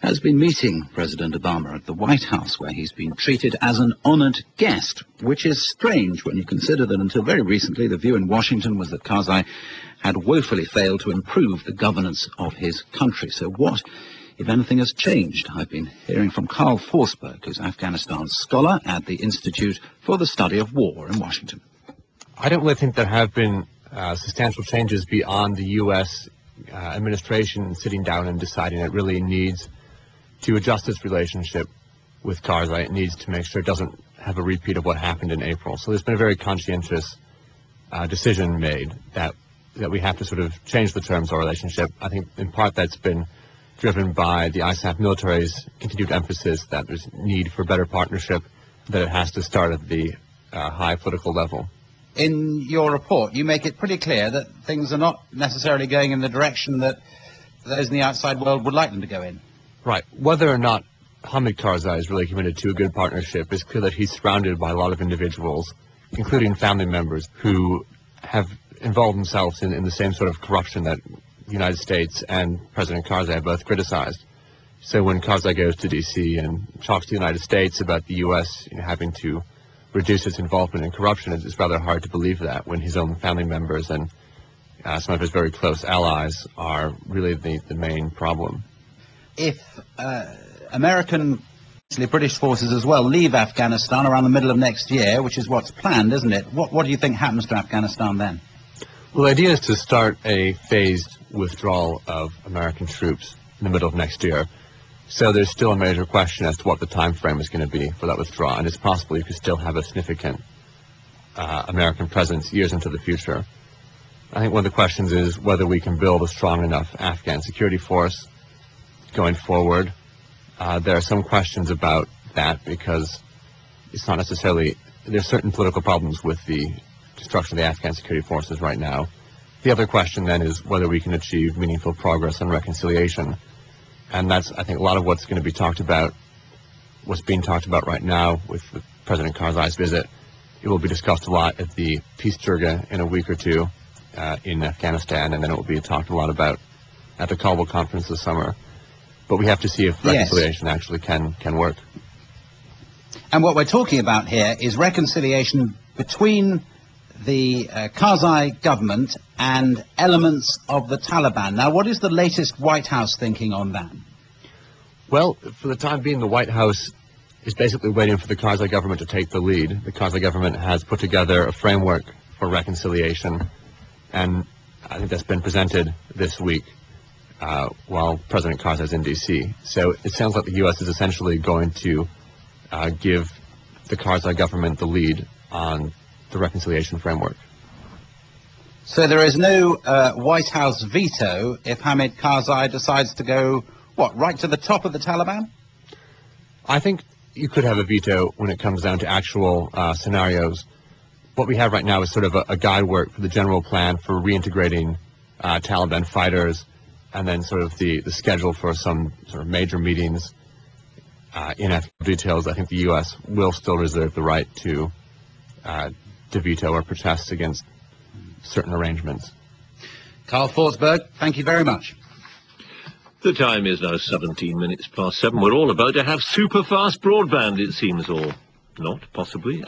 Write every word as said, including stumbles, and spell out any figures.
has been meeting President Obama at the White House, where he's been treated as an honored guest, which is strange when you consider that until very recently the view in Washington was that Karzai had woefully failed to improve the governance of his country. So what, if anything, has changed? I've been hearing from Carl Forsberg, who's Afghanistan scholar at the Institute for the Study of War in Washington. I don't really think there have been uh, substantial changes beyond the U S uh, administration sitting down and deciding it really needs to adjust its relationship with Karzai. It needs to make sure it doesn't have a repeat of what happened in April. So there's been a very conscientious uh, decision made that that we have to sort of change the terms of our relationship. I think in part that's been driven by the I S A F military's continued emphasis that there's need for better partnership, that it has to start at the uh, high political level. In your report, you make it pretty clear that things are not necessarily going in the direction that those in the outside world would like them to go in. Right. Whether or not Hamid Karzai is really committed to a good partnership, it's clear that he's surrounded by a lot of individuals, including family members, who have involved themselves in, in the same sort of corruption that the United States and President Karzai have both criticized. So when Karzai goes to D C and talks to the United States about the U S you know, having to reduce its involvement in corruption, it's rather hard to believe that when his own family members and uh, some of his very close allies are really the, the main problem. If uh, American, the British forces as well, leave Afghanistan around the middle of next year, which is what's planned, isn't it? What, what do you think happens to Afghanistan then? Well, the idea is to start a phased withdrawal of American troops in the middle of next year. So there's still a major question as to what the time frame is going to be for that withdrawal, and it's possible you could still have a significant uh, American presence years into the future. I think one of the questions is whether we can build a strong enough Afghan security force going forward. Uh, there are some questions about that because it's not necessarily, there's certain political problems with the destruction of the Afghan security forces right now. The other question then is whether we can achieve meaningful progress on reconciliation. And that's, I think, a lot of what's going to be talked about, what's being talked about right now with President Karzai's visit. It will be discussed a lot at the Peace Jirga in a week or two uh, in Afghanistan, and then it will be talked a lot about at the Kabul conference this summer. But we have to see if reconciliation yes. actually can, can work. And what we're talking about here is reconciliation between the uh, Karzai government and elements of the Taliban. Now, what is the latest White House thinking on that? Well, for the time being, the White House is basically waiting for the Karzai government to take the lead. The Karzai government has put together a framework for reconciliation, and I think that's been presented this week uh, while President Karzai is in D C. So it sounds like the U S is essentially going to uh, give the Karzai government the lead on the reconciliation framework. So there is no uh, White House veto if Hamid Karzai decides to go, what, right to the top of the Taliban? I think you could have a veto when it comes down to actual uh, scenarios. What we have right now is sort of a, a guide work for the general plan for reintegrating uh, Taliban fighters, and then sort of the, the schedule for some sort of major meetings. Uh, in details, I think the U S will still reserve the right to uh, to veto or protest against certain arrangements. Carl Forsberg, thank you very much. The time is now seventeen minutes past seven. We're all about to have super fast broadband, it seems, or not, possibly.